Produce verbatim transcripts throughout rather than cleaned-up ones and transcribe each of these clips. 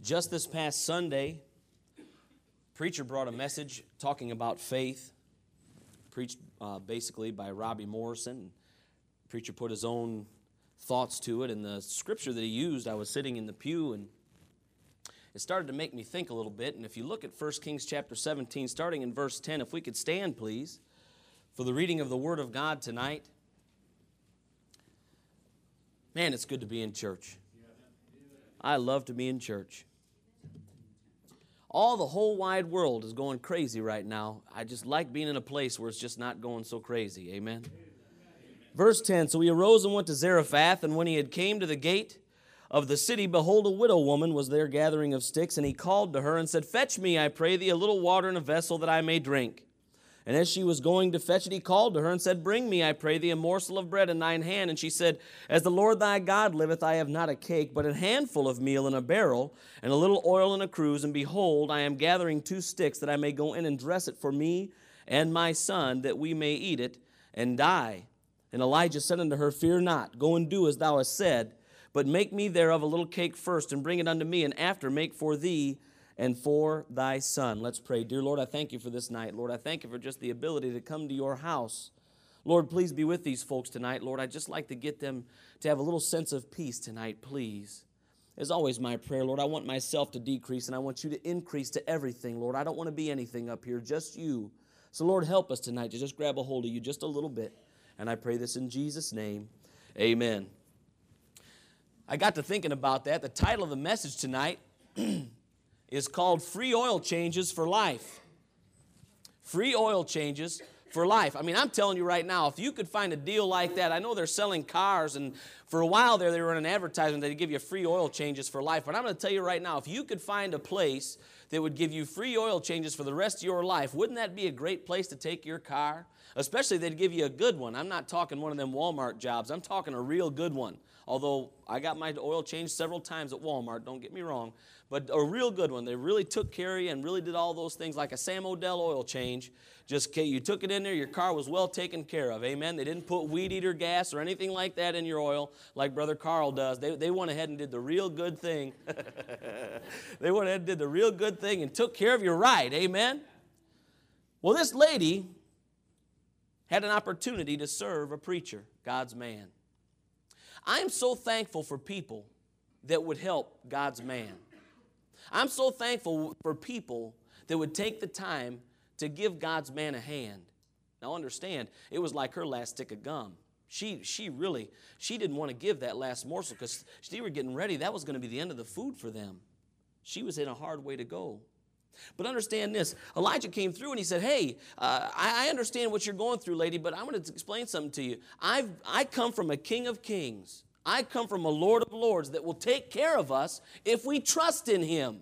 Just this past Sunday, preacher brought a message talking about faith, preached uh, basically by Robbie Morrison. Preacher put his own thoughts to it, and the scripture that he used, I was sitting in the pew, and it started to make me think a little bit. And if you look at First Kings chapter seventeen, starting in verse ten, if we could stand, please, for the reading of the Word of God tonight. Man, it's good to be in church. I love to be in church. All the whole wide world is going crazy right now. I just like being in a place where it's just not going so crazy. Amen. Verse ten, so he arose and went to Zarephath, and when he had came to the gate of the city, behold, a widow woman was there gathering of sticks, and he called to her and said, Fetch me, I pray thee, a little water in a vessel that I may drink. And as she was going to fetch it, he called to her and said, Bring me, I pray thee, a morsel of bread in thine hand. And she said, As the Lord thy God liveth, I have not a cake, but a handful of meal in a barrel, and a little oil in a cruse. And behold, I am gathering two sticks, that I may go in and dress it for me and my son, that we may eat it and die. And Elijah said unto her, Fear not, go and do as thou hast said, but make me thereof a little cake first, and bring it unto me, and after make for thee and for thy son. Let's pray. Dear Lord, I thank you for this night. Lord, I thank you for just the ability to come to your house. Lord, please be with these folks tonight. Lord, I'd just like to get them to have a little sense of peace tonight, please. As always, my prayer, Lord, I want myself to decrease, and I want you to increase to everything, Lord. I don't want to be anything up here, just you. So, Lord, help us tonight to just grab a hold of you just a little bit. And I pray this in Jesus' name. Amen. I got to thinking about that. The title of the message tonight is called Free Oil Changes for Life. Free oil changes for life. I mean, I'm telling you right now, if you could find a deal like that, I know they're selling cars, and for a while there they were in an advertisement that they'd give you free oil changes for life. But I'm going to tell you right now, if you could find a place that would give you free oil changes for the rest of your life, wouldn't that be a great place to take your car? Especially if they'd give you a good one. I'm not talking one of them Walmart jobs. I'm talking a real good one. Although I got my oil changed several times at Walmart, don't get me wrong. But a real good one. They really took care of you and really did all those things like a Sam Odell oil change. Just you took it in there, your car was well taken care of. Amen. They didn't put weed eater gas or anything like that in your oil like Brother Carl does. They, they went ahead and did the real good thing. They went ahead and did the real good thing and took care of your ride. Amen. Well, this lady had an opportunity to serve a preacher, God's man. I am so thankful for people that would help God's man. I'm so thankful for people that would take the time to give God's man a hand. Now understand, it was like her last stick of gum. She, she really, she didn't want to give that last morsel because they were getting ready. That was going to be the end of the food for them. She was in a hard way to go. But understand this, Elijah came through and he said, hey, uh, I, I understand what you're going through, lady, but I'm going to explain something to you. I've, I come from a King of Kings. I come from a Lord of Lords that will take care of us if we trust in him.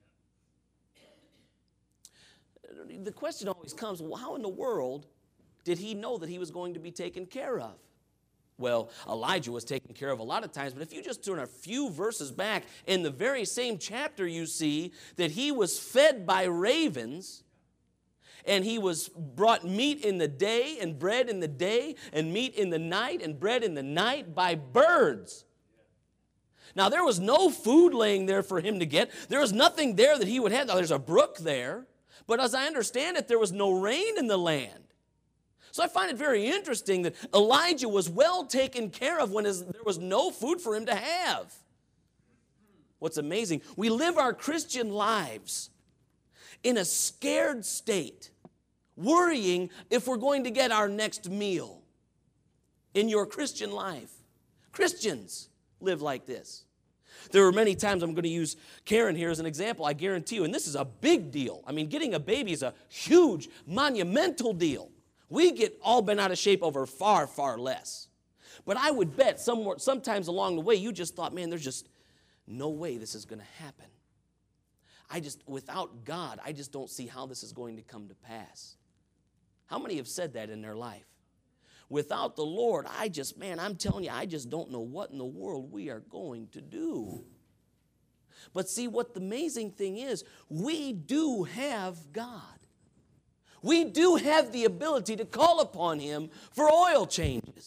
The question always comes, well, how in the world did he know that he was going to be taken care of? Well, Elijah was taken care of a lot of times, but if you just turn a few verses back, in the very same chapter you see that he was fed by ravens, and he was brought meat in the day and bread in the day and meat in the night and bread in the night by birds. Now, there was no food laying there for him to get. There was nothing there that he would have. Now, there's a brook there, but as I understand it, there was no rain in the land. So I find it very interesting that Elijah was well taken care of when his, there was no food for him to have. What's amazing, we live our Christian lives in a scared state, worrying if we're going to get our next meal in your Christian life. Christians live like this. There are many times, I'm going to use Karen here as an example, I guarantee you, and this is a big deal. I mean, getting a baby is a huge, monumental deal. We get all bent out of shape over far, far less. But I would bet somewhere, sometimes along the way, you just thought, man, there's just no way this is going to happen. I just, without God, I just don't see how this is going to come to pass. How many have said that in their life? Without the Lord, I just, man, I'm telling you, I just don't know what in the world we are going to do. But see, what the amazing thing is, we do have God. We do have the ability to call upon him for oil changes.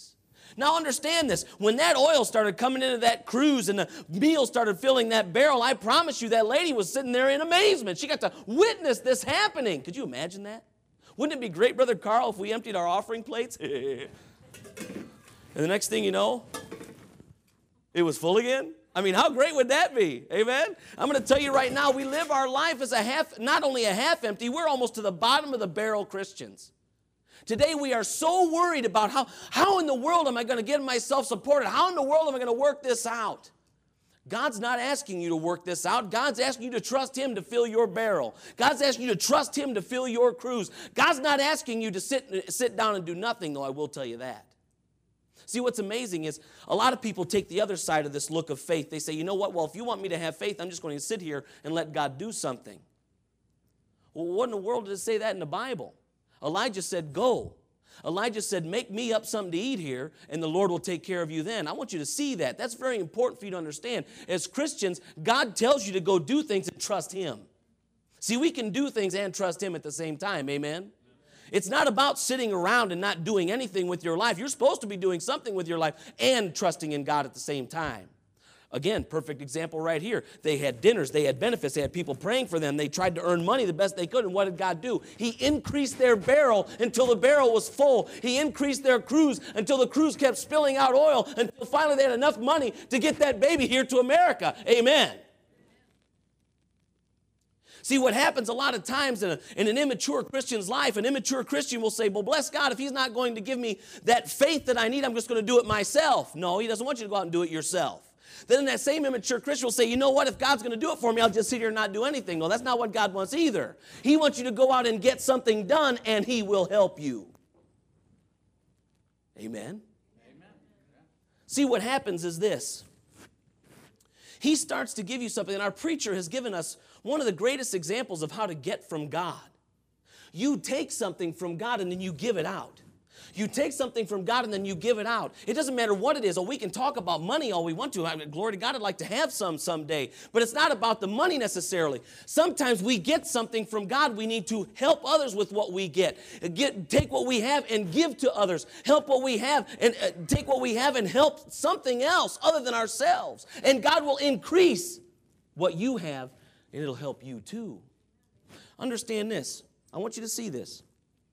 Now understand this. When that oil started coming into that cruise and the meal started filling that barrel, I promise you that lady was sitting there in amazement. She got to witness this happening. Could you imagine that? Wouldn't it be great, Brother Carl, if we emptied our offering plates? And the next thing you know, it was full again? I mean, how great would that be? Amen? I'm going to tell you right now, we live our life as a half, not only a half empty, we're almost to the bottom of the barrel Christians. Today we are so worried about how, how in the world am I going to get myself supported? How in the world am I going to work this out? God's not asking you to work this out. God's asking you to trust Him to fill your barrel. God's asking you to trust Him to fill your cruise. God's not asking you to sit, sit down and do nothing, though I will tell you that. See, what's amazing is a lot of people take the other side of this look of faith. They say, you know what, well, if you want me to have faith, I'm just going to sit here and let God do something. Well, what in the world does it say that in the Bible? Elijah said, go. Elijah said, make me up something to eat here, and the Lord will take care of you then. I want you to see that. That's very important for you to understand. As Christians, God tells you to go do things and trust Him. See, we can do things and trust Him at the same time, amen? It's not about sitting around and not doing anything with your life. You're supposed to be doing something with your life and trusting in God at the same time. Again, perfect example right here. They had dinners, they had benefits, they had people praying for them. They tried to earn money the best they could, and what did God do? He increased their barrel until the barrel was full. He increased their cruise until the cruise kept spilling out oil until finally they had enough money to get that baby here to America. Amen. See, what happens a lot of times in, a, in an immature Christian's life, an immature Christian will say, well, bless God, if He's not going to give me that faith that I need, I'm just going to do it myself. No, He doesn't want you to go out and do it yourself. Then that same immature Christian will say, you know what, if God's going to do it for me, I'll just sit here and not do anything. No, that's not what God wants either. He wants you to go out and get something done, and He will help you. Amen? Amen. See, what happens is this. He starts to give you something, and our preacher has given us one of the greatest examples of how to get from God. You take something from God, and then you give it out. You take something from God and then you give it out. It doesn't matter what it is. Oh, we can talk about money all we want to. I mean, glory to God, I'd like to have some someday. But it's not about the money necessarily. Sometimes we get something from God. We need to help others with what we get. get take what we have and give to others. Help what we have and uh, take what we have and help something else other than ourselves. And God will increase what you have, and it'll help you too. Understand this. I want you to see this.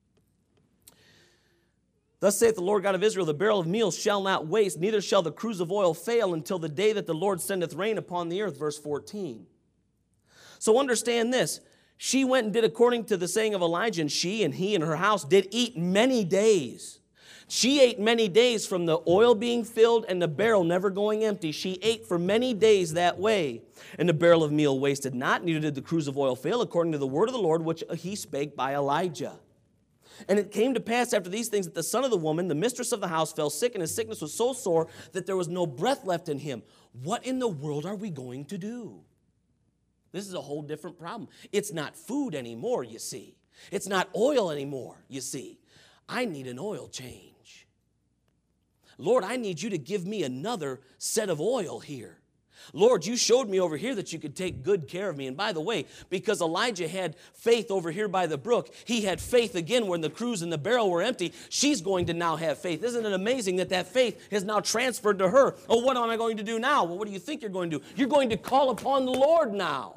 Thus saith the Lord God of Israel, the barrel of meal shall not waste, neither shall the cruse of oil fail until the day that the Lord sendeth rain upon the earth. Verse fourteen. So understand this. She went and did according to the saying of Elijah, and she and he and her house did eat many days. She ate many days from the oil being filled and the barrel never going empty. She ate for many days that way. And the barrel of meal wasted not, neither did the cruse of oil fail, according to the word of the Lord, which he spake by Elijah. And it came to pass after these things that the son of the woman, the mistress of the house, fell sick, and his sickness was so sore that there was no breath left in him. What in the world are we going to do? This is a whole different problem. It's not food anymore, you see. It's not oil anymore, you see. I need an oil change. Lord, I need you to give me another set of oil here. Lord, you showed me over here that you could take good care of me. And by the way, because Elijah had faith over here by the brook, he had faith again when the cruse and the barrel were empty. She's going to now have faith. Isn't it amazing that that faith has now transferred to her? Oh, what am I going to do now? Well, what do you think you're going to do? You're going to call upon the Lord now.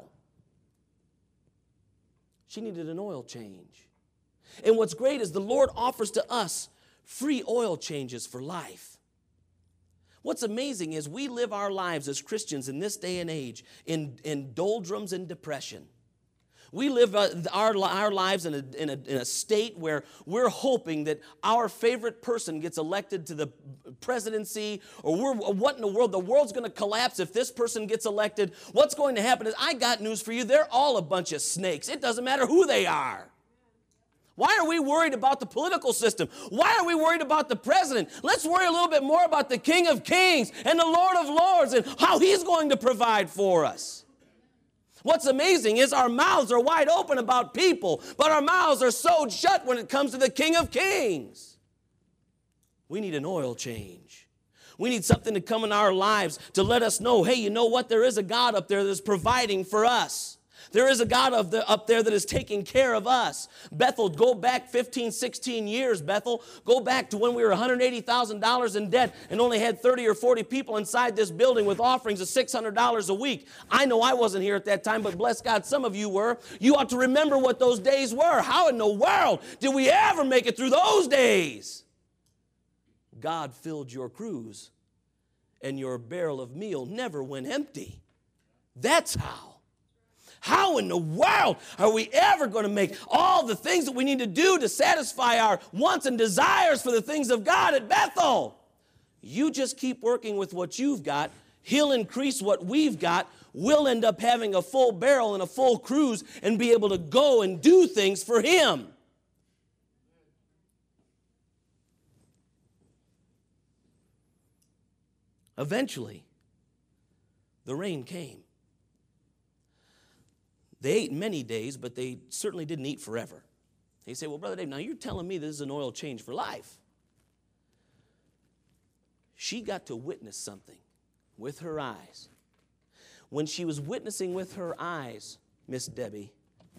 She needed an oil change. And what's great is the Lord offers to us free oil changes for life. What's amazing is we live our lives as Christians in this day and age in, in doldrums and depression. We live our, our lives in a, in, a, in a state where we're hoping that our favorite person gets elected to the presidency, or we're, what in the world? The world's going to collapse if this person gets elected. What's going to happen is, I got news for you, they're all a bunch of snakes. It doesn't matter who they are. Why are we worried about the political system? Why are we worried about the president? Let's worry a little bit more about the King of Kings and the Lord of Lords and how He's going to provide for us. What's amazing is our mouths are wide open about people, but our mouths are sewed shut when it comes to the King of Kings. We need an oil change. We need something to come in our lives to let us know, hey, you know what? There is a God up there that's providing for us. There is a God of the, up there that is taking care of us. Bethel, go back fifteen, sixteen years, Bethel. Go back to when we were one hundred eighty thousand dollars in debt and only had thirty or forty people inside this building with offerings of six hundred dollars a week. I know I wasn't here at that time, but bless God, some of you were. You ought to remember what those days were. How in the world did we ever make it through those days? God filled your cruse, and your barrel of meal never went empty. That's how. How in the world are we ever going to make all the things that we need to do to satisfy our wants and desires for the things of God at Bethel? You just keep working with what you've got. He'll increase what we've got. We'll end up having a full barrel and a full cruse and be able to go and do things for Him. Eventually, the rain came. They ate many days, but they certainly didn't eat forever. You say, well, Brother Dave, now you're telling me this is an oil change for life. She got to witness something with her eyes. When she was witnessing with her eyes, Miss Debbie,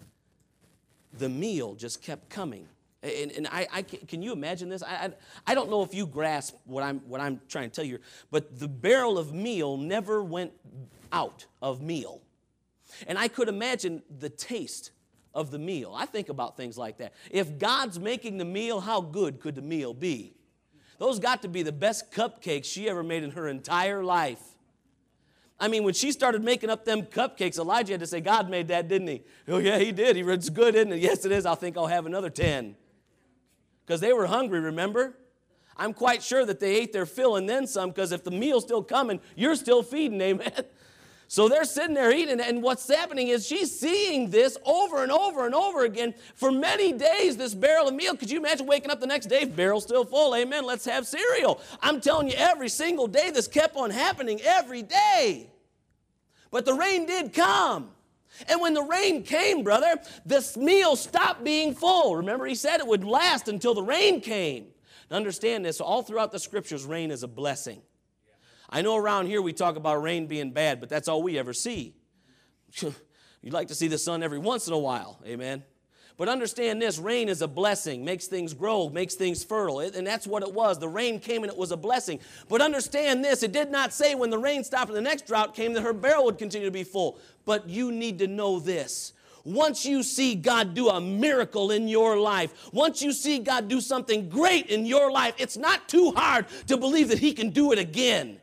the meal just kept coming. And, and I, I can, can you imagine this? I, I, I don't know if you grasp what I'm, what I'm trying to tell you, but the barrel of meal never went out of meal. And I could imagine the taste of the meal. I think about things like that. If God's making the meal, how good could the meal be? Those got to be the best cupcakes she ever made in her entire life. I mean, when she started making up them cupcakes, Elijah had to say, God made that, didn't he? Oh, yeah, he did. He said, it's good, isn't it? Yes, it is. I think I'll have another ten. Because they were hungry, remember? I'm quite sure that they ate their fill and then some, because if the meal's still coming, you're still feeding, amen? So they're sitting there eating, and what's happening is she's seeing this over and over and over again for many days, this barrel of meal. Could you imagine waking up the next day, barrel's still full, amen, let's have cereal. I'm telling you, every single day this kept on happening, every day. But the rain did come. And when the rain came, brother, this meal stopped being full. Remember, he said it would last until the rain came. Now understand this, all throughout the scriptures, rain is a blessing. I know around here we talk about rain being bad, but that's all we ever see. You'd like to see the sun every once in a while, amen? But understand this, rain is a blessing, makes things grow, makes things fertile, and that's what it was. The rain came and it was a blessing. But understand this, it did not say when the rain stopped and the next drought came that her barrel would continue to be full. But you need to know this. Once you see God do a miracle in your life, once you see God do something great in your life, it's not too hard to believe that He can do it again.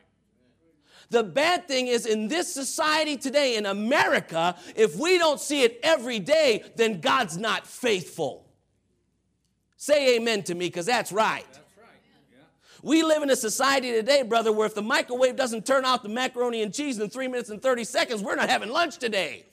The bad thing is in this society today, in America, if we don't see it every day, then God's not faithful. Say amen to me, because that's right. That's right. Yeah. We live in a society today, brother, where if the microwave doesn't turn out the macaroni and cheese in three minutes and thirty seconds, we're not having lunch today.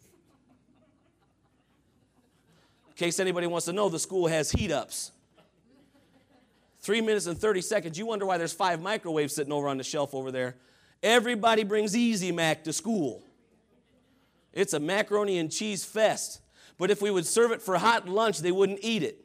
In case anybody wants to know, the school has heat-ups. Three minutes and thirty seconds. You wonder why there's five microwaves sitting over on the shelf over there. Everybody brings Easy Mac to school. It's a macaroni and cheese fest. But if we would serve it for hot lunch, they wouldn't eat it.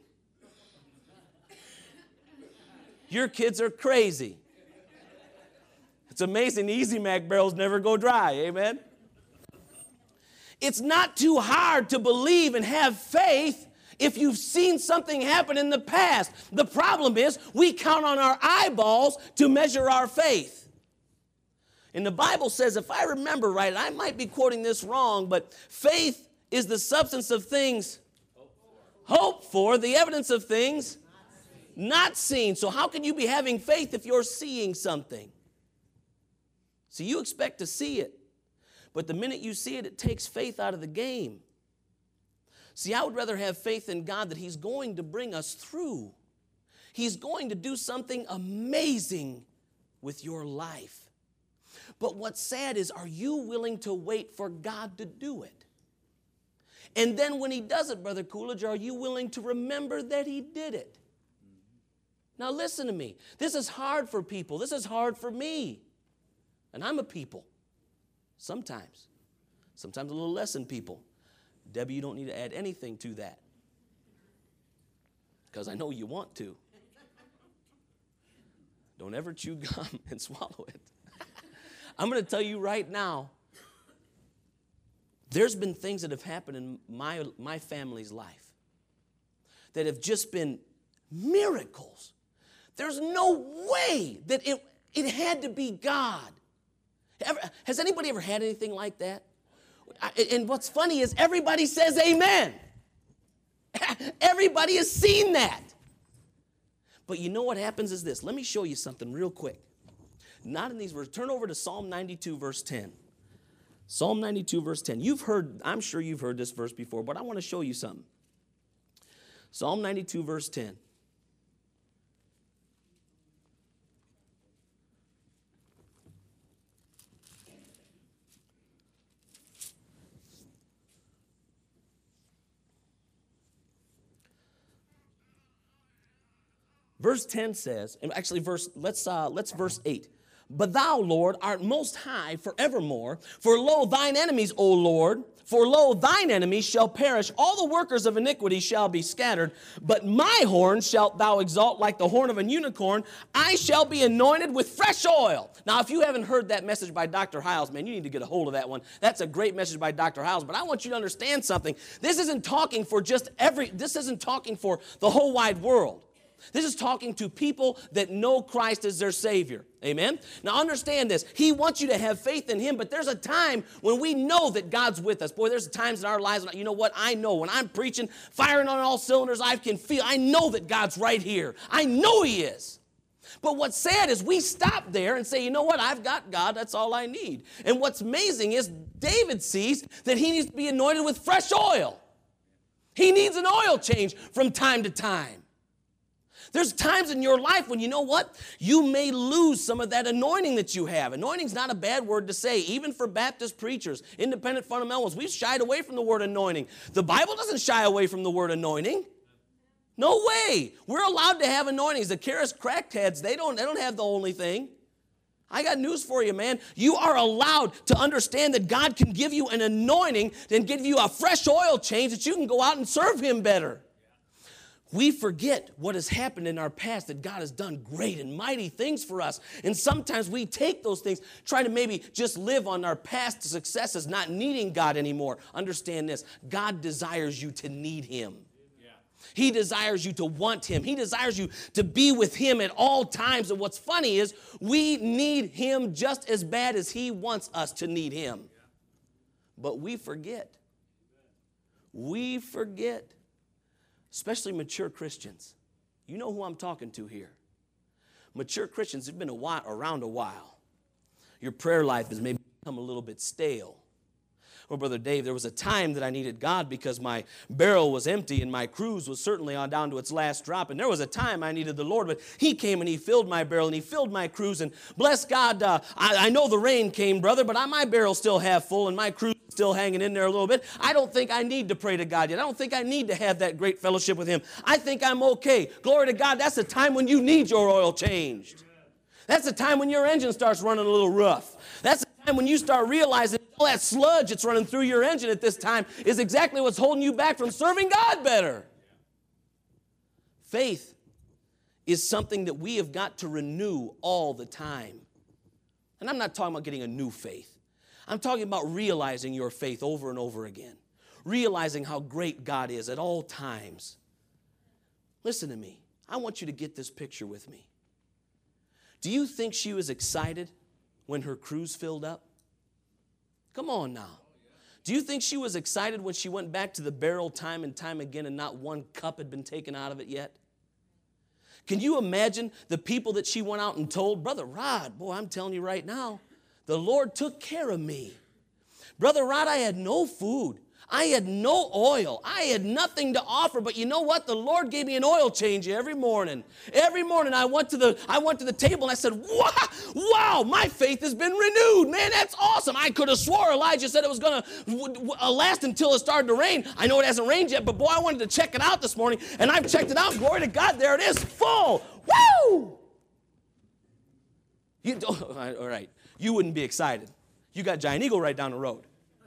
Your kids are crazy. It's amazing the Easy Mac barrels never go dry, amen? It's not too hard to believe and have faith if you've seen something happen in the past. The problem is we count on our eyeballs to measure our faith. And the Bible says, if I remember right, I might be quoting this wrong, but faith is the substance of things hoped for, the evidence of things not seen. So how can you be having faith if you're seeing something? So you expect to see it, but the minute you see it, it takes faith out of the game. See, I would rather have faith in God that He's going to bring us through. He's going to do something amazing with your life. But what's sad is, are you willing to wait for God to do it? And then when He does it, Brother Coolidge, are you willing to remember that He did it? Now listen to me. This is hard for people. This is hard for me. And I'm a people. Sometimes. Sometimes a little less than people. Debbie, you don't need to add anything to that. Because I know you want to. Don't ever chew gum and swallow it. I'm going to tell you right now, There's been things that have happened in my, my family's life that have just been miracles. There's no way that it, it had to be God. Ever, has anybody ever had anything like that? And what's funny is everybody says amen. Everybody has seen that. But you know what happens is this. Let me show you something real quick. Not in these verses. Turn over to Psalm ninety-two, verse ten. Psalm ninety-two, verse ten. You've heard, I'm sure you've heard this verse before, but I want to show you something. Psalm ninety-two, verse ten. Verse ten says, and actually verse, let's uh, let's verse eight. But thou, Lord, art most high forevermore. For lo, thine enemies, O Lord, for lo, thine enemies shall perish. All the workers of iniquity shall be scattered. But my horn shalt thou exalt like the horn of an unicorn. I shall be anointed with fresh oil. Now, if you haven't heard that message by Doctor Hiles, man, you need to get a hold of that one. That's a great message by Doctor Hiles. But I want you to understand something. This isn't talking for just every, this isn't talking for the whole wide world. This is talking to people that know Christ as their Savior. Amen? Now understand this. He wants you to have faith in Him, but there's a time when we know that God's with us. Boy, there's times in our lives when, you know what, I know when I'm preaching, firing on all cylinders, I can feel, I know that God's right here. I know He is. But what's sad is we stop there and say, you know what, I've got God, that's all I need. And what's amazing is David sees that he needs to be anointed with fresh oil. He needs an oil change from time to time. There's times in your life when, you know what, you may lose some of that anointing that you have. Anointing's not a bad word to say, even for Baptist preachers, independent fundamentalists. We've shied away from the word anointing. The Bible doesn't shy away from the word anointing. No way. We're allowed to have anointings. The charis crackheads, they don't, they don't have the only thing. I got news for you, man. You are allowed to understand that God can give you an anointing and give you a fresh oil change that you can go out and serve Him better. We forget what has happened in our past, that God has done great and mighty things for us. And sometimes we take those things, try to maybe just live on our past successes, not needing God anymore. Understand this. God desires you to need Him. Yeah. He desires you to want Him. He desires you to be with Him at all times. And what's funny is we need Him just as bad as He wants us to need Him. Yeah. But we forget. We forget. Especially mature Christians. You know who I'm talking to here. Mature Christians have been a while, around a while. Your prayer life has maybe become a little bit stale. Well, Brother Dave, there was a time that I needed God because my barrel was empty and my cruise was certainly on down to its last drop. And there was a time I needed the Lord, but He came and He filled my barrel and He filled my cruise. And bless God, uh, I, I know the rain came, brother, but I, my barrel's still half full and my cruise is still hanging in there a little bit. I don't think I need to pray to God yet. I don't think I need to have that great fellowship with Him. I think I'm okay. Glory to God. That's the time when you need your oil changed. That's the time when your engine starts running a little rough. That's the time when you start realizing all that sludge that's running through your engine at this time is exactly what's holding you back from serving God better. Faith is something that we have got to renew all the time. And I'm not talking about getting a new faith. I'm talking about realizing your faith over and over again. Realizing how great God is at all times. Listen to me. I want you to get this picture with me. Do you think she was excited when her cruise filled up? Come on now. Do you think she was excited when she went back to the barrel time and time again and not one cup had been taken out of it yet? Can you imagine the people that she went out and told, Brother Rod, boy, I'm telling you right now, the Lord took care of me. Brother Rod, I had no food. I had no oil. I had nothing to offer. But you know what? The Lord gave me an oil change every morning. Every morning I went to the I went to the table and I said, wow, wow, my faith has been renewed. Man, that's awesome. I could have swore Elijah said it was going to last until it started to rain. I know it hasn't rained yet, but boy, I wanted to check it out this morning. And I've checked it out. Glory to God. There it is, full. Woo! You, all right. You wouldn't be excited. You got Giant Eagle right down the road.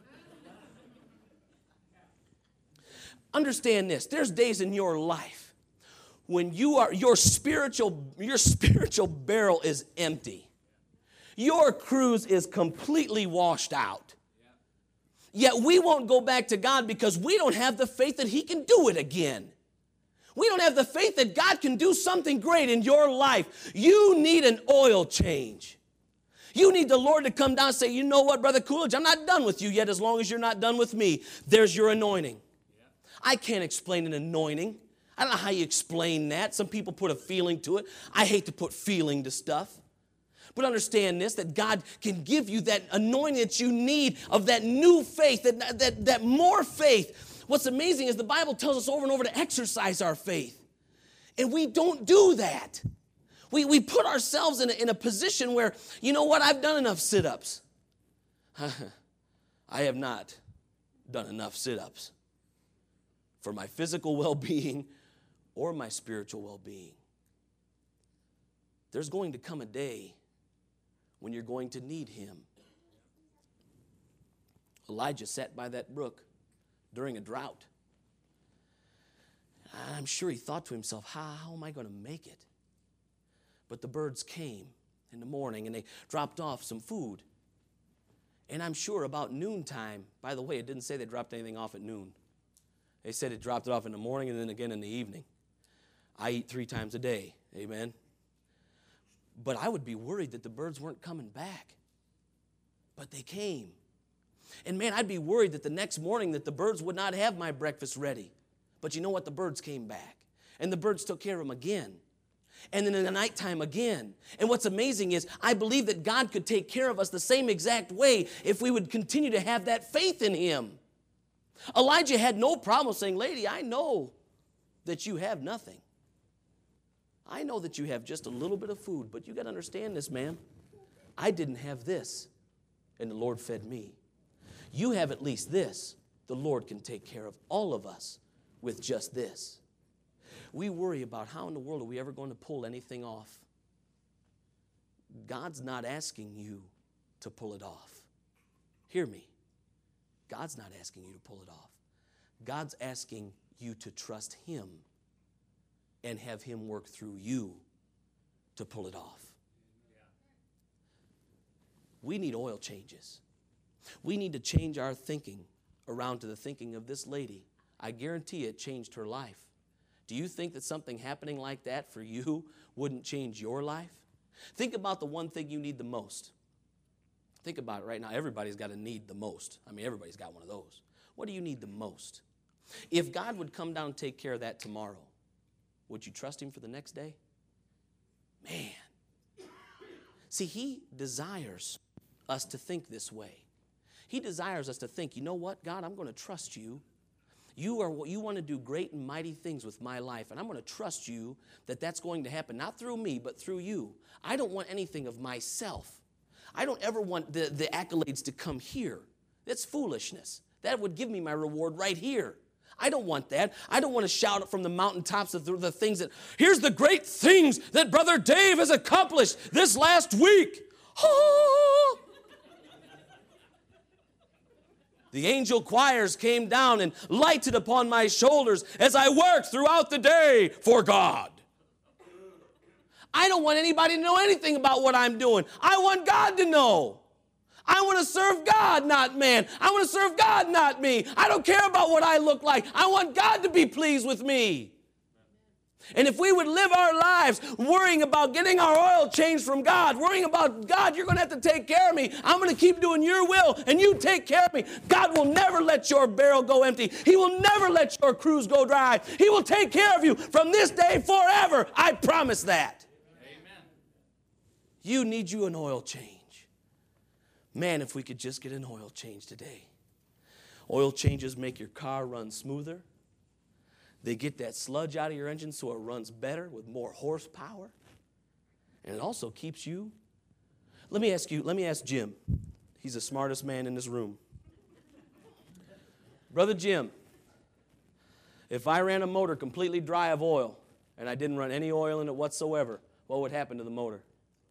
Understand this. There's days in your life when you are your spiritual your spiritual barrel is empty. Your cruise is completely washed out. Yet we won't go back to God because we don't have the faith that he can do it again. We don't have the faith that God can do something great in your life. You need an oil change. You need the Lord to come down and say, you know what, Brother Coolidge, I'm not done with you yet as long as you're not done with me. There's your anointing. I can't explain an anointing. I don't know how you explain that. Some people put a feeling to it. I hate to put feeling to stuff. But understand this, that God can give you that anointing that you need of that new faith, that, that, that more faith. What's amazing is the Bible tells us over and over to exercise our faith. And we don't do that. We, we put ourselves in a, in a position where, you know what, I've done enough sit-ups. I have not done enough sit-ups for my physical well-being or my spiritual well-being. There's going to come a day when you're going to need him. Elijah sat by that brook during a drought. I'm sure he thought to himself, how, how am I going to make it? But the birds came in the morning and they dropped off some food. And I'm sure about noontime, by the way, it didn't say they dropped anything off at noon. They said it dropped it off in the morning and then again in the evening. I eat three times a day, amen? But I would be worried that the birds weren't coming back. But they came. And man, I'd be worried that the next morning that the birds would not have my breakfast ready. But you know what? The birds came back. And the birds took care of them again. And then in the nighttime again. And what's amazing is I believe that God could take care of us the same exact way if we would continue to have that faith in him. Elijah had no problem saying, lady, I know that you have nothing. I know that you have just a little bit of food, but you got to understand this, ma'am. I didn't have this, and the Lord fed me. You have at least this. The Lord can take care of all of us with just this. We worry about how in the world are we ever going to pull anything off. God's not asking you to pull it off. Hear me. God's not asking you to pull it off. God's asking you to trust him and have him work through you to pull it off. We need oil changes. We need to change our thinking around to the thinking of this lady. I guarantee it changed her life. Do you think that something happening like that for you wouldn't change your life? Think about the one thing you need the most. Think about it right now. Everybody's got a need the most. I mean, everybody's got one of those. What do you need the most? If God would come down and take care of that tomorrow, would you trust him for the next day? Man. See, he desires us to think this way. He desires us to think, you know what, God, I'm going to trust you. You are you want to do great and mighty things with my life, and I'm going to trust you that that's going to happen, not through me, but through you. I don't want anything of myself. I don't ever want the, the accolades to come here. That's foolishness. That would give me my reward right here. I don't want that. I don't want to shout it from the mountaintops of the, the things that, here's the great things that Brother Dave has accomplished this last week. Oh. The angel choirs came down and lighted upon my shoulders as I worked throughout the day for God. I don't want anybody to know anything about what I'm doing. I want God to know. I want to serve God, not man. I want to serve God, not me. I don't care about what I look like. I want God to be pleased with me. And if we would live our lives worrying about getting our oil changed from God, worrying about, God, you're going to have to take care of me. I'm going to keep doing your will, and you take care of me. God will never let your barrel go empty. He will never let your cruse go dry. He will take care of you from this day forever. I promise that. Amen. You need you an oil change. Man, if we could just get an oil change today. Oil changes make your car run smoother. They get that sludge out of your engine so it runs better with more horsepower. And it also keeps you. Let me ask you, let me ask Jim. He's the smartest man in this room. Brother Jim, if I ran a motor completely dry of oil and I didn't run any oil in it whatsoever, what would happen to the motor?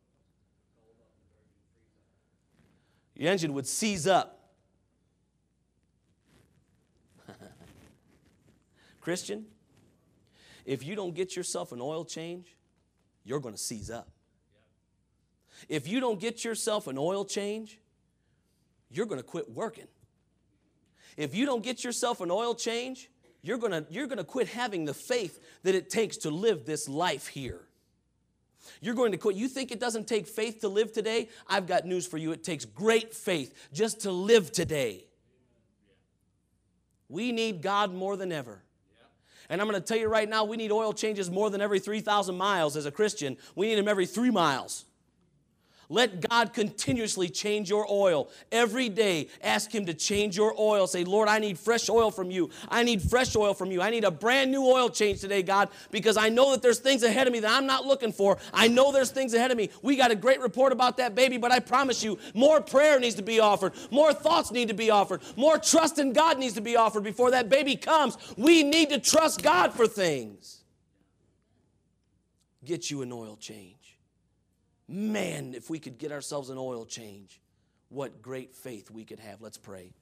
The engine would seize up. Christian, if you don't get yourself an oil change, you're going to seize up. If you don't get yourself an oil change, you're going to quit working. If you don't get yourself an oil change, you're gonna, you're gonna quit having the faith that it takes to live this life here. You're going to quit. You think it doesn't take faith to live today? I've got news for you. It takes great faith just to live today. We need God more than ever. And I'm going to tell you right now, we need oil changes more than every three thousand miles as a Christian. We need them every three miles. Let God continuously change your oil. Every day, ask Him to change your oil. Say, Lord, I need fresh oil from you. I need fresh oil from you. I need a brand new oil change today, God, because I know that there's things ahead of me that I'm not looking for. I know there's things ahead of me. We got a great report about that baby, but I promise you, more prayer needs to be offered. More thoughts need to be offered. More trust in God needs to be offered before that baby comes. We need to trust God for things. Get you an oil change. Man, if we could get ourselves an oil change, what great faith we could have. Let's pray.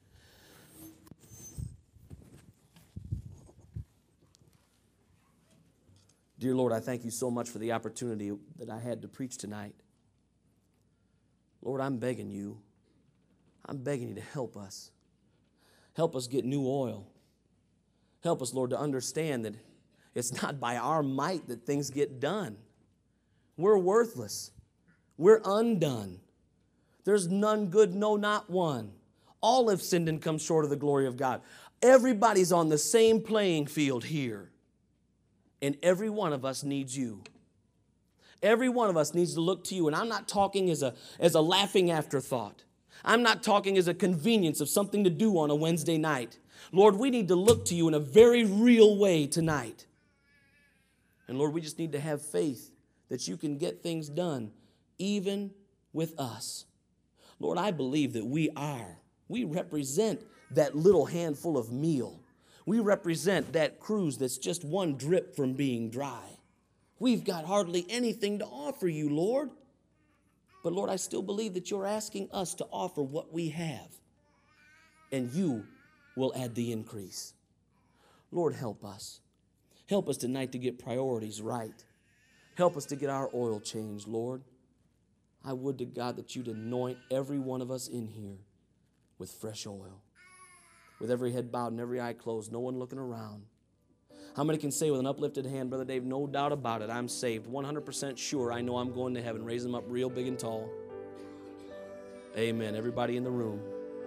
Dear Lord, I thank you so much for the opportunity that I had to preach tonight. Lord, I'm begging you. I'm begging you to help us. Help us get new oil. Help us, Lord, to understand that it's not by our might that things get done. We're worthless. We're undone. There's none good, no, not one. All have sinned and come short of the glory of God. Everybody's on the same playing field here. And every one of us needs you. Every one of us needs to look to you. And I'm not talking as a, as a laughing afterthought. I'm not talking as a convenience of something to do on a Wednesday night. Lord, we need to look to you in a very real way tonight. And Lord, we just need to have faith that you can get things done even with us. Lord, I believe that we are. We represent that little handful of meal. We represent that cruise that's just one drip from being dry. We've got hardly anything to offer you, Lord. But Lord, I still believe that you're asking us to offer what we have. And you will add the increase. Lord, help us. Help us tonight to get priorities right. Help us to get our oil changed, Lord. I would to God that you'd anoint every one of us in here with fresh oil. With every head bowed and every eye closed, no one looking around. How many can say with an uplifted hand, Brother Dave, no doubt about it, I'm saved, one hundred percent sure I know I'm going to heaven. Raise them up real big and tall. Amen. Everybody in the room.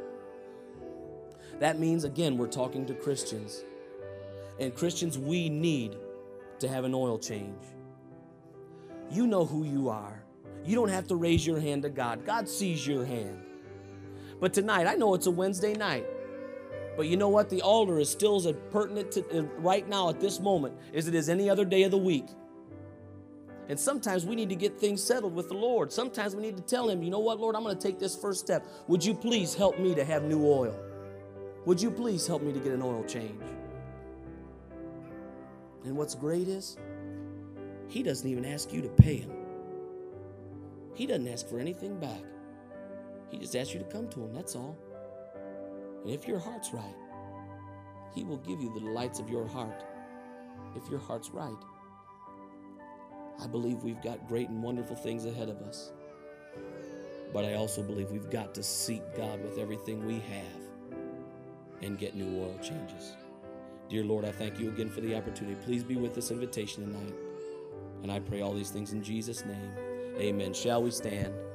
That means, again, we're talking to Christians. And Christians, we need to have an oil change. You know who you are. You don't have to raise your hand to God. God sees your hand. But tonight, I know it's a Wednesday night. But you know what? The altar is still as pertinent to, right now at this moment as it is any other day of the week. And sometimes we need to get things settled with the Lord. Sometimes we need to tell Him, you know what, Lord, I'm going to take this first step. Would you please help me to have new oil? Would you please help me to get an oil change? And what's great is, He doesn't even ask you to pay Him. He doesn't ask for anything back. He just asks you to come to Him, that's all. And if your heart's right, He will give you the delights of your heart. If your heart's right, I believe we've got great and wonderful things ahead of us. But I also believe we've got to seek God with everything we have and get new oil changes. Dear Lord, I thank you again for the opportunity. Please be with this invitation tonight. And I pray all these things in Jesus' name. Amen. Shall we stand?